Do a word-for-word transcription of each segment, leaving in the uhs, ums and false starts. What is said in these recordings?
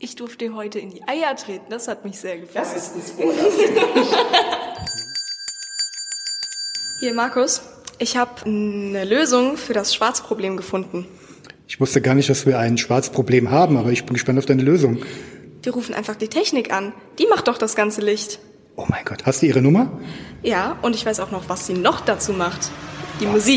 Ich durfte heute in die Eier treten, das hat mich sehr gefreut. Das ist ein Spoiler. Hier, Markus, ich habe eine Lösung für das Schwarzproblem gefunden. Ich wusste gar nicht, dass wir ein Schwarzproblem haben, aber ich bin gespannt auf deine Lösung. Wir rufen einfach die Technik an. Die macht doch das ganze Licht. Oh mein Gott, hast du ihre Nummer? Ja, und ich weiß auch noch, was sie noch dazu macht. Die Musik.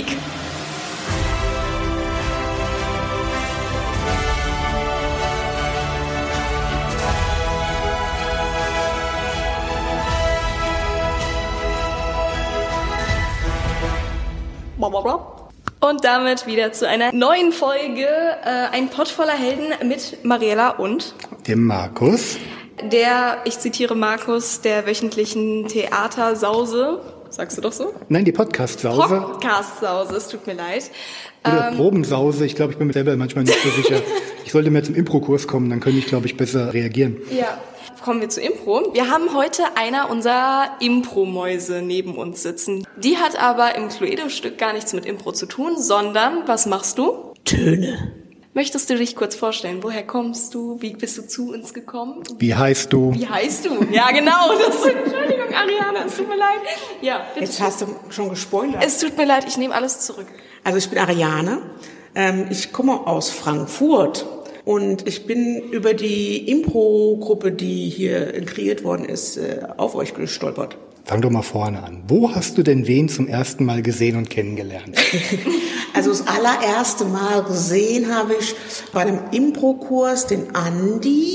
Und damit wieder zu einer neuen Folge, äh, ein Pott voller Helden mit Mariella und dem Markus. Der, ich zitiere Markus, der wöchentlichen Theatersause. Sagst du doch so? Nein, die Podcast-Sause. Podcast-Sause, es tut mir leid. Oder ähm, Probensause, ich glaube, ich bin mir selber manchmal nicht so sicher. Ich sollte mehr zum Impro-Kurs kommen, dann könnte ich, glaube ich, besser reagieren. Ja, kommen wir zu Impro. Wir haben heute einer unserer Impro-Mäuse neben uns sitzen. Die hat aber im Cluedo-Stück gar nichts mit Impro zu tun, sondern, was machst du? Töne. Möchtest du dich kurz vorstellen? Woher kommst du? Wie bist du zu uns gekommen? Wie heißt du? Wie heißt du? Ja, genau. Das, Entschuldigung, Ariane, es tut mir leid. Ja, bitte. Jetzt hast du schon gespoilert. Es tut mir leid, ich nehme alles zurück. Also ich bin Ariane. Ähm, ich komme aus Frankfurt. Und ich bin über die Impro-Gruppe, die hier kreiert worden ist, auf euch gestolpert. Fang doch mal vorne an. Wo hast du denn wen zum ersten Mal gesehen und kennengelernt? Also das allererste Mal gesehen habe ich bei einem Impro-Kurs den Andi,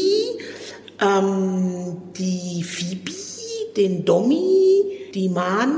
ähm, die Phoebe, den Domi, die Manu.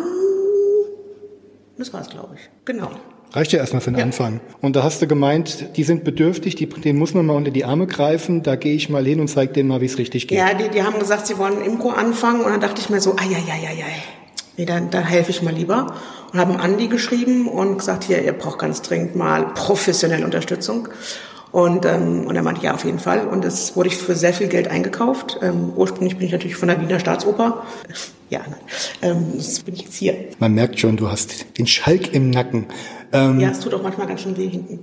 Das war's, glaube ich. Genau. Reicht ja erstmal für den ja. Anfang. Und da hast du gemeint, die sind bedürftig, die, denen muss man mal unter die Arme greifen, da gehe ich mal hin und zeige denen mal, wie es richtig geht. Ja, die, die haben gesagt, sie wollen Impro anfangen und dann dachte ich mir so, ai, ai, ai, ai, ai. Nee, dann, dann helfe ich mal lieber. Und habe Andi geschrieben und gesagt, hier, ihr braucht ganz dringend mal professionelle Unterstützung. Und, ähm, und er meinte, ja, auf jeden Fall. Und das wurde ich für sehr viel Geld eingekauft. Ähm, ursprünglich bin ich natürlich von der Wiener Staatsoper. Ja, nein. Ähm, jetzt bin ich jetzt hier. Man merkt schon, du hast den Schalk im Nacken. Ähm, ja, es tut auch manchmal ganz schön weh hinten.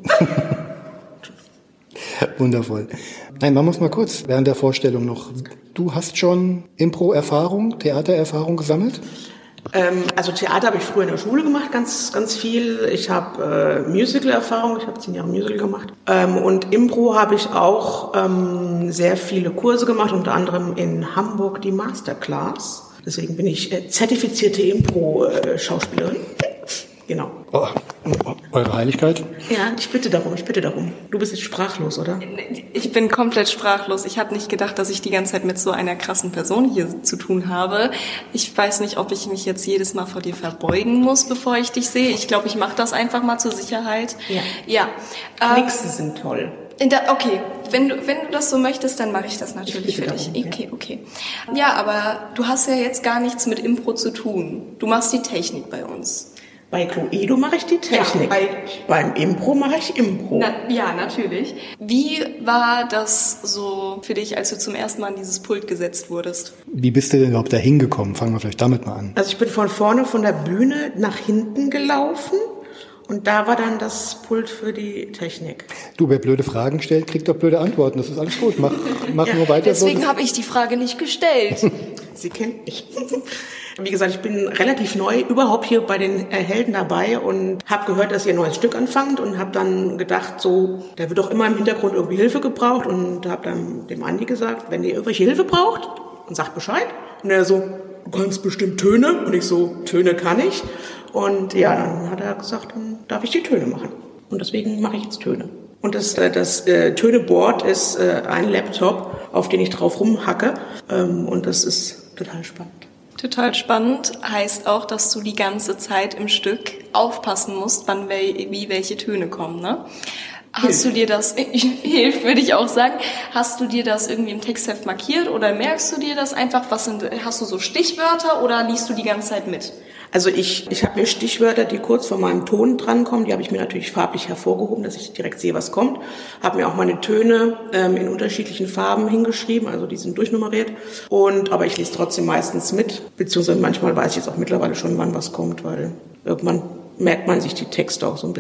Wundervoll. Nein, man muss mal kurz während der Vorstellung noch. Du hast schon Impro-Erfahrung, Theatererfahrung gesammelt? Ähm, also Theater habe ich früher in der Schule gemacht, ganz ganz viel. Ich habe äh, Musical-Erfahrung, ich habe zehn Jahre Musical gemacht. Ähm, und Impro habe ich auch ähm, sehr viele Kurse gemacht, unter anderem in Hamburg die Masterclass. Deswegen bin ich äh, zertifizierte Impro-Schauspielerin. Genau. Oh, oh, eure Heiligkeit? Ja, ich bitte darum, ich bitte darum. Du bist jetzt sprachlos, oder? Ich bin komplett sprachlos. Ich habe nicht gedacht, dass ich die ganze Zeit mit so einer krassen Person hier zu tun habe. Ich weiß nicht, ob ich mich jetzt jedes Mal vor dir verbeugen muss, bevor ich dich sehe. Ich glaube, ich mache das einfach mal zur Sicherheit. Ja. Ja. Knickse ähm, sind toll. Da, okay, wenn du, wenn du das so möchtest, dann mache ich das natürlich ich für dich. Darum, okay, okay. Ja, aber du hast ja jetzt gar nichts mit Impro zu tun. Du machst die Technik bei uns. Bei Cluedo mache ich die Technik. Ja, bei, beim Impro mache ich Impro. Na, ja, natürlich. Wie war das so für dich, als du zum ersten Mal an dieses Pult gesetzt wurdest? Wie bist du denn überhaupt da hingekommen? Fangen wir vielleicht damit mal an. Also ich bin von vorne von der Bühne nach hinten gelaufen und da war dann das Pult für die Technik. Du, wer blöde Fragen stellt, kriegt doch blöde Antworten. Das ist alles gut. Mach, mach ja, nur weiter. Deswegen so. habe ich die Frage nicht gestellt. Sie kennt mich. Wie gesagt, ich bin relativ neu überhaupt hier bei den Helden dabei und habe gehört, dass ihr ein neues Stück anfangt und habe dann gedacht, so, da wird doch immer im Hintergrund irgendwie Hilfe gebraucht und habe dann dem Andi gesagt, wenn ihr irgendwelche Hilfe braucht, dann sagt Bescheid. Und er so, du kannst bestimmt Töne. Und ich so, Töne kann ich. Und ja, dann hat er gesagt, dann darf ich die Töne machen. Und deswegen mache ich jetzt Töne. Und das, das äh, Töneboard ist äh, ein Laptop, auf den ich drauf rumhacke. Ähm, und das ist total spannend. Total spannend heißt auch, dass du die ganze Zeit im Stück aufpassen musst, wann wie welche Töne kommen, ne? Hast Hilf. du dir das, hilft, würde ich auch sagen, hast du dir das irgendwie im Textheft markiert oder merkst du dir das einfach, was sind, hast du so Stichwörter oder liest du die ganze Zeit mit? Also ich, ich habe mir Stichwörter, die kurz vor meinem Ton drankommen, die habe ich mir natürlich farblich hervorgehoben, dass ich direkt sehe, was kommt. Habe mir auch meine Töne ähm, in unterschiedlichen Farben hingeschrieben, also die sind durchnummeriert. Und aber ich lese trotzdem meistens mit, beziehungsweise manchmal weiß ich jetzt auch mittlerweile schon, wann was kommt, weil irgendwann merkt man sich die Texte auch so ein bisschen.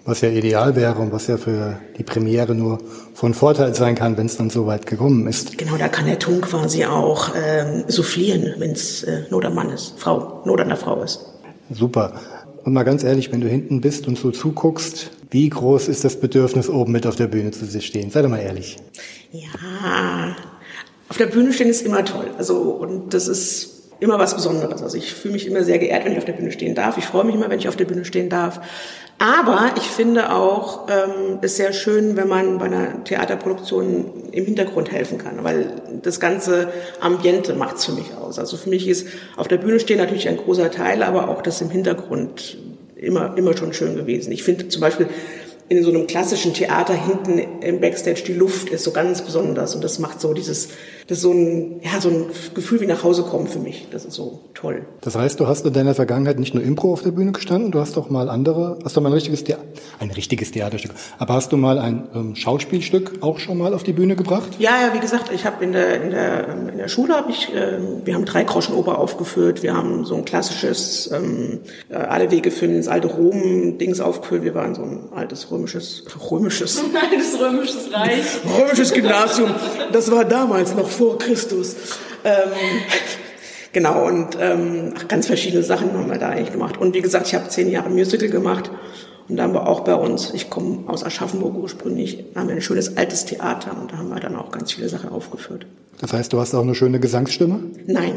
Was ja ideal wäre und was ja für die Premiere nur von Vorteil sein kann, wenn es dann so weit gekommen ist. Genau, da kann der Ton quasi auch ähm, soufflieren, wenn es äh, Not am Mann ist, Frau, Not an der Frau ist. Super. Und mal ganz ehrlich, wenn du hinten bist und so zuguckst, wie groß ist das Bedürfnis, oben mit auf der Bühne zu stehen? Sei doch mal ehrlich. Ja, auf der Bühne stehen ist immer toll. Also, und das ist immer was Besonderes. Also ich fühle mich immer sehr geehrt, wenn ich auf der Bühne stehen darf. Ich freue mich immer, wenn ich auf der Bühne stehen darf. Aber ich finde auch, ähm, es sehr schön, wenn man bei einer Theaterproduktion im Hintergrund helfen kann, weil das ganze Ambiente macht es für mich aus. Also für mich ist auf der Bühne stehen natürlich ein großer Teil, aber auch das im Hintergrund immer, immer schon schön gewesen. Ich finde zum Beispiel in so einem klassischen Theater hinten im Backstage die Luft ist so ganz besonders und das macht so dieses, das ist so ein, ja, so ein Gefühl wie nach Hause kommen für mich. Das ist so toll. Das heißt, du hast in deiner Vergangenheit nicht nur Impro auf der Bühne gestanden, du hast doch mal andere, hast doch mal ein richtiges Theater, ein richtiges Theaterstück, aber hast du mal ein ähm, Schauspielstück auch schon mal auf die Bühne gebracht? Ja, ja, wie gesagt, ich habe in der, in der, in der Schule habe ich, äh, wir haben drei Groschenoper aufgeführt, wir haben so ein klassisches, ähm, alle Wege führen ins alte Rom-Dings aufgeführt, wir waren so ein altes römisches, römisches, ein altes römisches Reich. Römisches Gymnasium, das war damals noch vor Christus. Ähm, genau, und ähm, ganz verschiedene Sachen haben wir da eigentlich gemacht. Und wie gesagt, ich habe zehn Jahre Musical gemacht und da haben wir auch bei uns, ich komme aus Aschaffenburg ursprünglich, haben wir ein schönes altes Theater und da haben wir dann auch ganz viele Sachen aufgeführt. Das heißt, du hast auch eine schöne Gesangsstimme? Nein.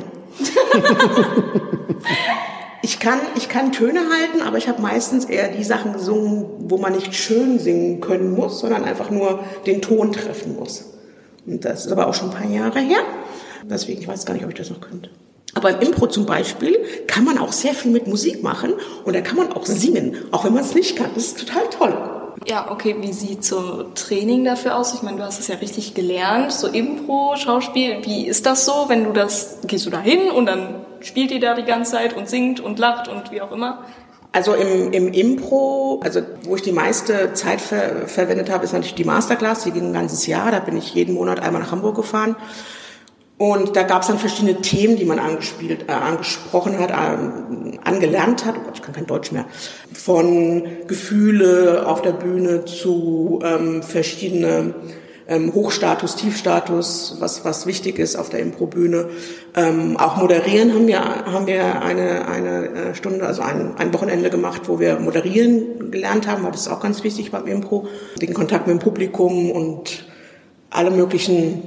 Ich kann, ich kann Töne halten, aber ich habe meistens eher die Sachen gesungen, wo man nicht schön singen können muss, sondern einfach nur den Ton treffen muss. Und das ist aber auch schon ein paar Jahre her. Deswegen, ich weiß gar nicht, ob ich das noch könnte. Aber im Impro zum Beispiel kann man auch sehr viel mit Musik machen und da kann man auch singen, auch wenn man es nicht kann. Das ist total toll. Ja, okay, wie sieht so Training dafür aus? Ich meine, du hast es ja richtig gelernt, so Impro, Schauspiel. Wie ist das so, wenn du das, gehst du da hin und dann spielt ihr da die ganze Zeit und singt und lacht und wie auch immer? Also im, im Impro, also wo ich die meiste Zeit ver, verwendet habe, ist natürlich die Masterclass. Die ging ein ganzes Jahr, da bin ich jeden Monat einmal nach Hamburg gefahren. Und da gab es dann verschiedene Themen, die man angespielt, äh, angesprochen hat, äh, angelernt hat. Oh Gott, ich kann kein Deutsch mehr. Von Gefühle auf der Bühne zu ähm, verschiedene ähm, Hochstatus, Tiefstatus, was was wichtig ist auf der Improbühne. Ähm, auch moderieren haben wir haben wir eine eine Stunde, also ein ein Wochenende gemacht, wo wir moderieren gelernt haben, weil das ist auch ganz wichtig beim Impro. Den Kontakt mit dem Publikum und alle möglichen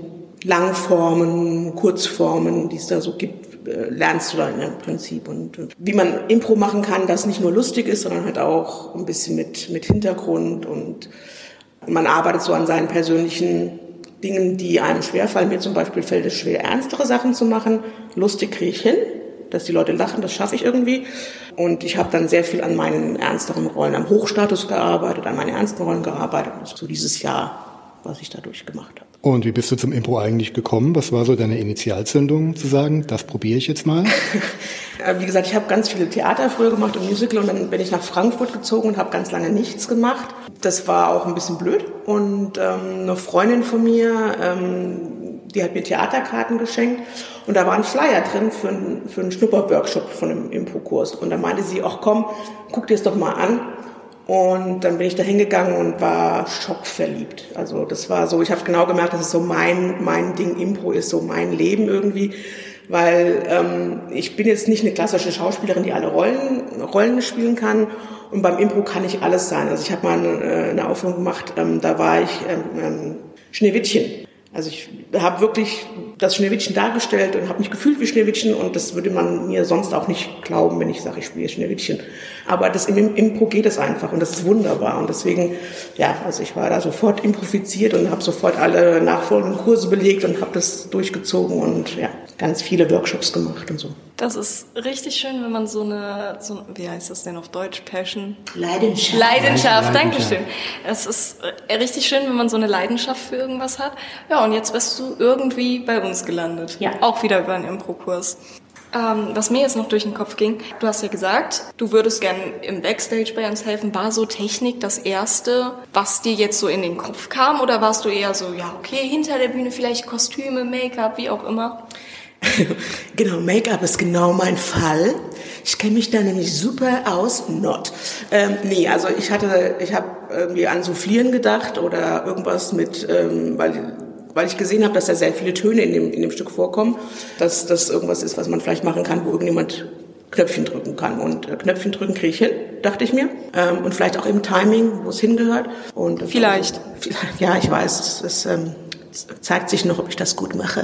Langformen, Kurzformen, die es da so gibt, äh, lernst du dann im Prinzip. Und äh, wie man Impro machen kann, das nicht nur lustig ist, sondern halt auch ein bisschen mit, mit Hintergrund. Und man arbeitet so an seinen persönlichen Dingen, die einem schwerfallen. Mir zum Beispiel fällt es schwer, ernstere Sachen zu machen. Lustig kriege ich hin, dass die Leute lachen, das schaffe ich irgendwie. Und ich habe dann sehr viel an meinen ernsteren Rollen, am Hochstatus gearbeitet, an meinen ernsten Rollen gearbeitet. Das ist so dieses Jahr, was ich dadurch gemacht habe. Und wie bist du zum Impro eigentlich gekommen? Was war so deine Initialzündung, zu sagen, das probiere ich jetzt mal? Wie gesagt, ich habe ganz viele Theater früher gemacht und Musical und dann bin ich nach Frankfurt gezogen und habe ganz lange nichts gemacht. Das war auch ein bisschen blöd. Und ähm, eine Freundin von mir, ähm, die hat mir Theaterkarten geschenkt und da war ein Flyer drin für, ein, für einen Schnupperworkshop von einem Impro-Kurs. Und da meinte sie, ach komm, guck dir das doch mal an. Und dann bin ich da hingegangen und war schockverliebt. Also das war so, ich habe genau gemerkt, dass es so mein mein Ding, Impro ist so mein Leben irgendwie, weil ähm, ich bin jetzt nicht eine klassische Schauspielerin, die alle Rollen Rollen spielen kann. Und beim Impro kann ich alles sein. Also ich habe mal eine, eine Aufführung gemacht, ähm, da war ich ähm, Schneewittchen. Also ich habe wirklich das Schneewittchen dargestellt und habe mich gefühlt wie Schneewittchen und das würde man mir sonst auch nicht glauben, wenn ich sage, ich spiele Schneewittchen. Aber das im Impro geht es einfach und das ist wunderbar und deswegen, ja, also ich war da sofort improvisiert und habe sofort alle nachfolgenden Kurse belegt und habe das durchgezogen und ja, ganz viele Workshops gemacht und so. Das ist richtig schön, wenn man so eine, so, wie heißt das denn auf Deutsch, Passion? Leidenschaft. Leidenschaft, danke schön. Es ist richtig schön, wenn man so eine Leidenschaft für irgendwas hat. Ja, und jetzt bist du irgendwie bei uns gelandet. Ja. Auch wieder über einen Impro-Kurs. Ähm, was mir jetzt noch durch den Kopf ging, du hast ja gesagt, du würdest gern im Backstage bei uns helfen. War so Technik das Erste, was dir jetzt so in den Kopf kam? Oder warst du eher so, ja, okay, hinter der Bühne vielleicht Kostüme, Make-up, wie auch immer? Genau, Make-up ist genau mein Fall. Ich kenne mich da nämlich super aus. Not. Ähm, nee, also ich hatte, ich habe irgendwie an Soufflieren gedacht oder irgendwas mit, ähm, weil, weil ich gesehen habe, dass da sehr viele Töne in dem, in dem Stück vorkommen, dass das irgendwas ist, was man vielleicht machen kann, wo irgendjemand Knöpfchen drücken kann. Und äh, Knöpfchen drücken kriege ich hin, dachte ich mir. Ähm, und vielleicht auch im Timing, wo es hingehört. Und Vielleicht. vielleicht. Ja, ich weiß, es, es ähm, es zeigt sich noch, ob ich das gut mache.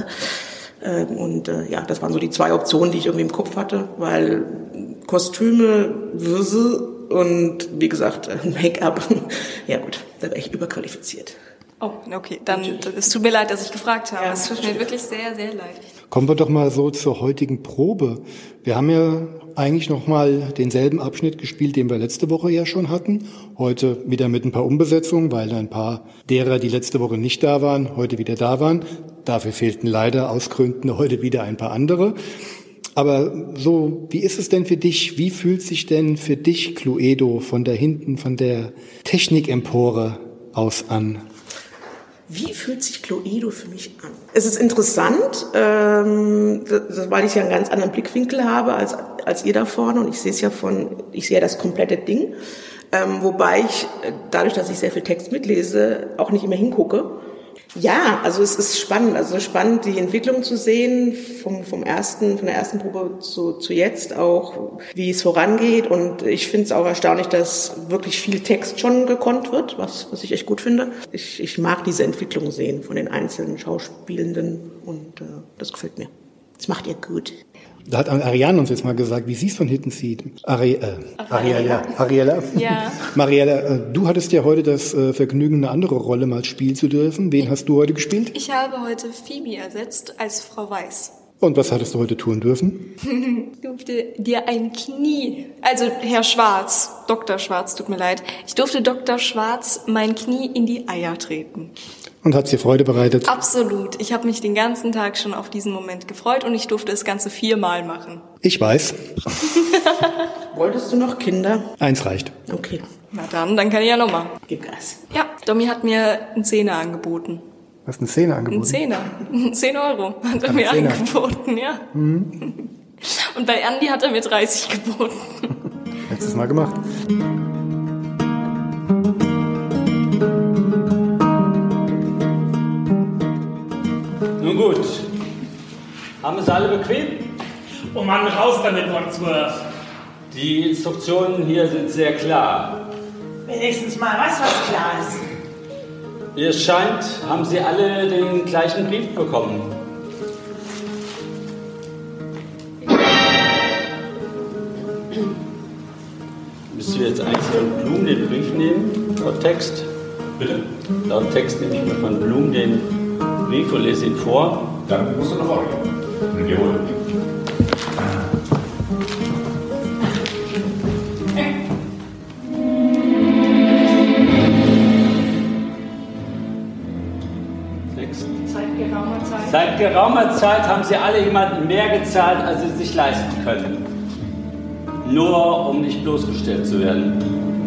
Und äh, ja, das waren so die zwei Optionen, die ich irgendwie im Kopf hatte, weil Kostüme, Würse und wie gesagt, Make-up, ja gut, da wäre ich überqualifiziert. Oh, okay, dann es tut mir leid, dass ich gefragt habe. Ja, es tut mir wirklich sehr, sehr leid. Kommen wir doch mal so zur heutigen Probe. Wir haben ja eigentlich noch mal denselben Abschnitt gespielt, den wir letzte Woche ja schon hatten. Heute wieder mit ein paar Umbesetzungen, weil ein paar derer, die letzte Woche nicht da waren, heute wieder da waren. Dafür fehlten leider aus Gründen heute wieder ein paar andere. Aber so, wie ist es denn für dich? Wie fühlt sich denn für dich Cluedo von da hinten, von der Technikempore aus an? Wie fühlt sich Cluedo für mich an? Es ist interessant, ähm, das, weil ich ja einen ganz anderen Blickwinkel habe als, als ihr da vorne und ich sehe es ja von, ich sehe ja das komplette Ding, ähm, wobei ich dadurch, dass ich sehr viel Text mitlese, auch nicht immer hingucke. Ja, also es ist spannend, also spannend die Entwicklung zu sehen vom, vom ersten, von der ersten Probe zu, zu jetzt auch, wie es vorangeht und ich finde es auch erstaunlich, dass wirklich viel Text schon gekonnt wird, was, was ich echt gut finde. Ich, ich mag diese Entwicklung sehen von den einzelnen Schauspielenden und äh, das gefällt mir. Das macht ihr gut. Da hat Ariane uns jetzt mal gesagt, wie sie es von hinten sieht. Ari, äh, Ariella. Ariella. Ja. Mariella, äh, du hattest ja heute das äh, Vergnügen, eine andere Rolle mal spielen zu dürfen. Wen hast du heute gespielt? Ich habe heute Phoebe ersetzt als Frau Weiß. Und was hattest du heute tun dürfen? Ich durfte dir ein Knie, also Herr Schwarz, Doktor Schwarz, tut mir leid, ich durfte Doktor Schwarz mein Knie in die Eier treten. Und hat es dir Freude bereitet? Absolut. Ich habe mich den ganzen Tag schon auf diesen Moment gefreut und ich durfte das Ganze viermal machen. Ich weiß. Wolltest du noch Kinder? Eins reicht. Okay. Na dann, dann kann ich ja nochmal. Gib Gas. Ja, Domi hat mir einen Zehner angeboten. Hast du eine Szene angeboten? Ein Zehner. Zehn Euro hat er mir Zehner. angeboten, ja. Mhm. Und bei Andi hat er mir dreißig geboten. Letztes Mal gemacht. Nun gut. Haben es alle bequem? Oh Mann, raus damit, Wordsworth. Die Instruktionen hier sind sehr klar. Wenigstens mal was, was klar ist. Wie es scheint, haben Sie alle den gleichen Brief bekommen. Müsst ihr jetzt einzeln von Blum den Brief nehmen, laut Text? Bitte? Laut Text nehme ich mir von Blum den Brief und lese ihn vor. Dann musst du noch vorgehen. Jawohl. Text. Seit geraumer Zeit. Seit geraumer Zeit haben Sie alle jemanden mehr gezahlt, als Sie sich leisten können. Nur um nicht bloßgestellt zu werden.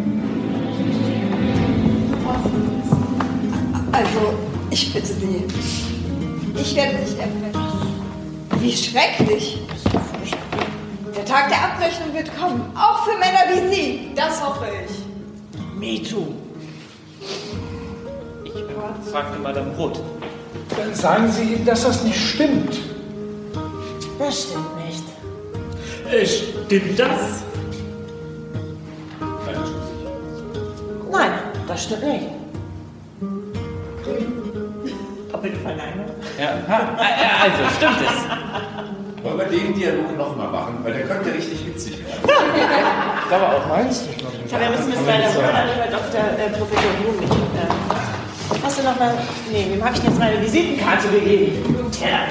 Also, ich bitte Sie. Ich werde nicht erpressen. Wie schrecklich. Der Tag der Abrechnung wird kommen. Auch für Männer wie Sie. Das hoffe ich. Me too. Ich fragte Madame Roth. Dann sagen Sie ihm, dass das nicht stimmt. Das stimmt nicht. Äh, stimmt das? Nein, das stimmt nicht. Doppelte Verneinung. Ja, also stimmt es. Wollen wir den Dialog nochmal machen? Weil der könnte richtig witzig werden. Aber auch meinst du noch Ich habe ja ein bisschen mit meiner Mutter, nicht bei Doktor äh, Professor Blum nicht. Äh, hast du noch mal. Nee, wem habe ich denn jetzt meine Visitenkarte gegeben? Ja.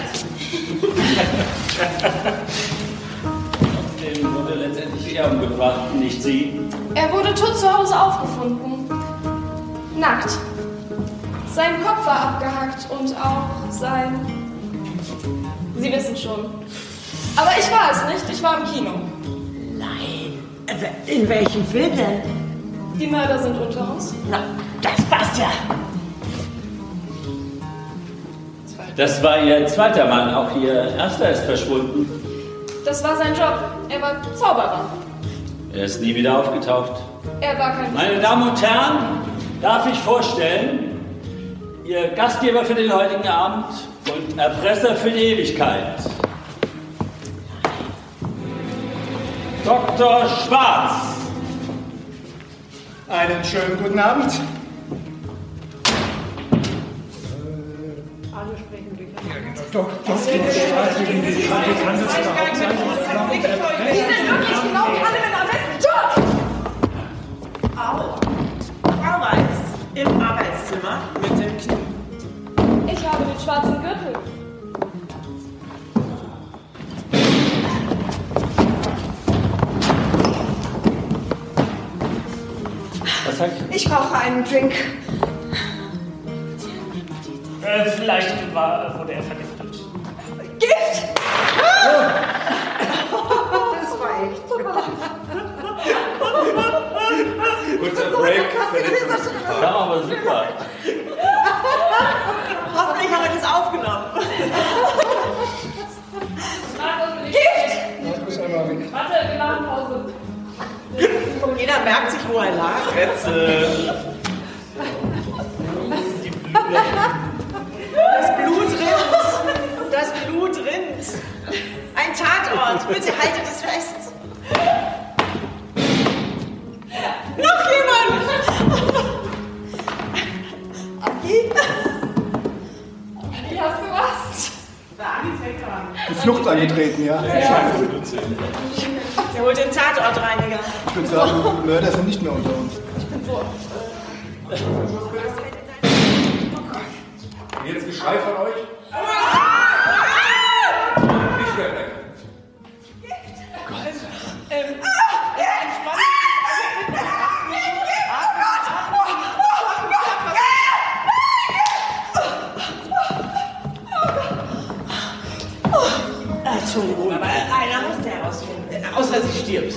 Den wurde letztendlich er umgebracht, nicht Sie. Er wurde tot zu Hause aufgefunden. Nackt. Sein Kopf war abgehackt und auch sein... Sie wissen schon. Aber ich war es nicht, ich war im Kino. Nein. In welchem Film denn? Die Mörder sind unter uns. Na, das passt ja. Das war Ihr zweiter Mann, auch Ihr erster ist verschwunden. Das war sein Job. Er war Zauberer. Er ist nie wieder aufgetaucht. Er war kein... Meine Damen und Herren, darf ich vorstellen, Ihr Gastgeber für den heutigen Abend und Erpresser für die Ewigkeit. Doktor Schwarz. Einen schönen guten Abend. Alle sprechen durch. Ja, genau. Doktor Schwarz, wie die bekannteste Hauptsache. Die sind wirklich genau alle mit am besten Job! Au. Frau Weiß, im Arbeitszimmer mit dem Knie. Ich habe den schwarzen Gürtel. Was sagt ihr? Ich brauche einen Drink. Äh, vielleicht war, wurde er vergiftet. Gift! Das war echt. Kurzer Break. Ja, aber super. Hoffentlich haben wir das aufgenommen. Gift! Warte, wir machen Pause. Jeder merkt sich, wo er lag. Das Blut rinnt. Das Blut rinnt. Ein Tatort. Bitte haltet es fest. Noch jemand. Agi? Wie hast du was? Der Agi ist weggegangen. Die Flucht angetreten, ja. Der holt den Tatortreiniger. Ich würde sagen, die Mörder sind nicht mehr unter uns. Jetzt Geschrei von euch? Nicht mehr weg. Entschuldigung, aber einer muss der herausfinden. Außer sie stirbt.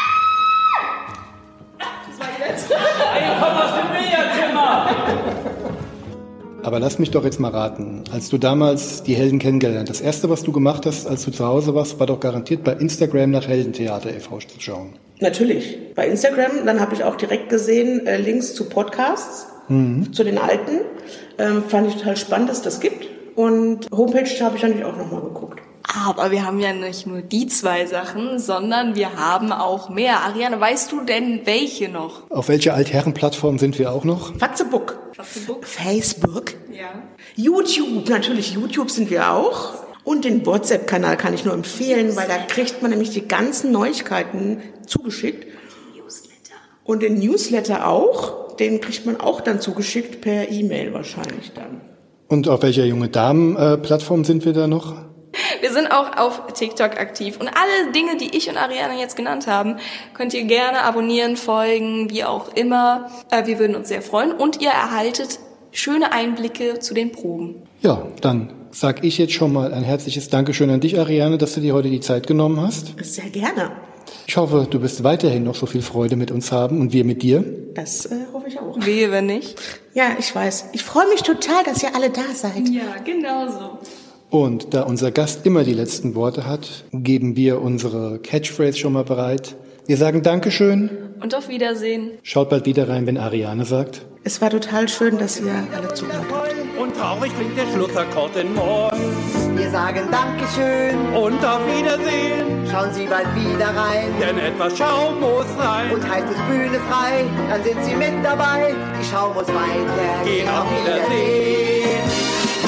Das war die letzte. Hey, komm aus dem Billardzimmer! Aber lass mich doch jetzt mal raten. Als du damals die Helden kennengelernt hast, das erste, was du gemacht hast, als du zu Hause warst, war doch garantiert bei Instagram nach Heldentheater e V zu schauen. Natürlich. Bei Instagram, dann habe ich auch direkt gesehen, äh, Links zu Podcasts, mhm. zu den alten. Ähm, fand ich total spannend, dass es das gibt. Und Homepage habe ich natürlich auch nochmal geguckt. Aber wir haben ja nicht nur die zwei Sachen, sondern wir haben auch mehr. Ariane, weißt du denn welche noch? Auf welcher Altherrenplattform sind wir auch noch? Facebook. Facebook? Facebook. Ja. YouTube, natürlich YouTube sind wir auch. Und den WhatsApp-Kanal kann ich nur empfehlen, weil da kriegt man nämlich die ganzen Neuigkeiten zugeschickt. Newsletter. Und den Newsletter auch, den kriegt man auch dann zugeschickt per E-Mail wahrscheinlich dann. Und auf welcher junge Damen-Plattform sind wir da noch? Wir sind auch auf TikTok aktiv und alle Dinge, die ich und Ariane jetzt genannt haben, könnt ihr gerne abonnieren, folgen, wie auch immer. Wir würden uns sehr freuen und ihr erhaltet schöne Einblicke zu den Proben. Ja, dann sag ich jetzt schon mal ein herzliches Dankeschön an dich, Ariane, dass du dir heute die Zeit genommen hast. Sehr gerne. Ich hoffe, du wirst weiterhin noch so viel Freude mit uns haben und wir mit dir. Das äh, hoffe ich auch. Wehe, wenn nicht. Ja, ich weiß. Ich freue mich total, dass ihr alle da seid. Ja, genau so. Und da unser Gast immer die letzten Worte hat, geben wir unsere Catchphrase schon mal bereit. Wir sagen Dankeschön. Und auf Wiedersehen. Schaut bald wieder rein, wenn Ariane sagt. Es war total schön, dass ihr alle zugehört habt. Und traurig klingt der Schlussakkord in Moll. Wir sagen Dankeschön. Und auf Wiedersehen. Schauen Sie bald wieder rein. Denn etwas Schaum muss rein. Und heißt es Bühne frei, dann sind Sie mit dabei. Die Schau muss weiter. Gehen auf Wiedersehen.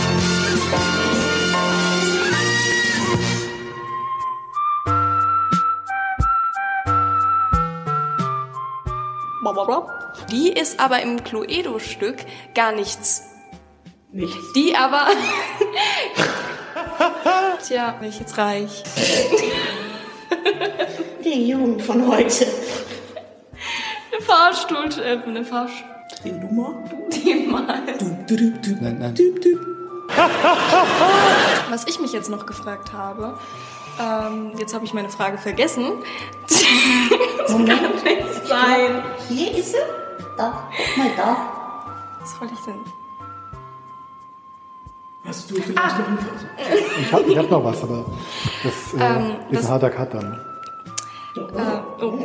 Die ist aber im Cluedo-Stück gar nichts. Nichts. Die aber... Tja, bin ich jetzt reich. Die Jugend von heute. Eine Fahrstuhl... Äh, eine Fahrstuhl... Den du mal? Die mal. Du, du, du, du. Nein, nein. Du, du. Was ich mich jetzt noch gefragt habe... Ähm, jetzt habe ich meine Frage vergessen. Das Moment. kann nicht sein. Hier ist sie. Da, guck mal da. Was wollte ich denn? Hast du vielleicht ah. noch einen Vers? Ich habe ich hab noch was, aber das äh, ähm, ist ein harter Cut dann. Äh, oh.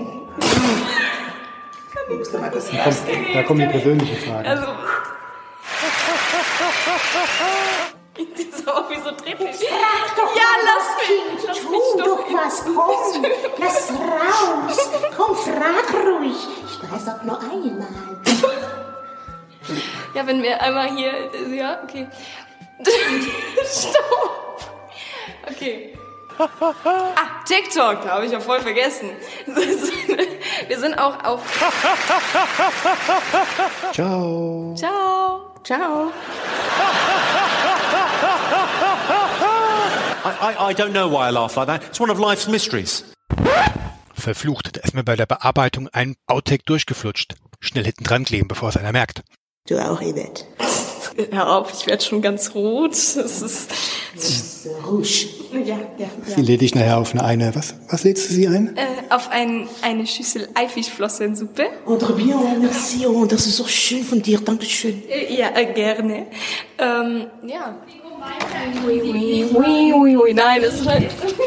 Da, kommt, da kommen die persönlichen Fragen. Also, das ist auch wie so dreckig. Frag doch ja, mal lass was, mich, Kind. lass Tu mich doch was, komm. Lass raus. Komm, frag ruhig. Ich weiß auch nur einmal. Ja, wenn wir einmal hier... Ja, okay. Stopp. Okay. Ah, TikTok, da habe ich ja voll vergessen. Wir sind auch auf... Ciao. Ciao. Ciao. I, I, I don't know why I laugh like that. It's one of life's mysteries. Verflucht, da ist mir bei der Bearbeitung ein Outtake durchgeflutscht. Schnell hinten dran kleben, bevor es einer merkt. Du auch, Yvette. Hör auf, ich werde schon ganz rot. Das ist... Rouge. Ja, ja, ja. Sie lädt dich nachher auf eine, eine was, was lädst du sie ein? Äh, auf ein, eine Schüssel Eifischflossensuppe. Oh, très bien, merci. Oh, das ist so schön von dir. Dankeschön. Äh, ja, äh, gerne. Ähm, ja. Oui, oui, oui, oui, oui. Nein, das ist halt...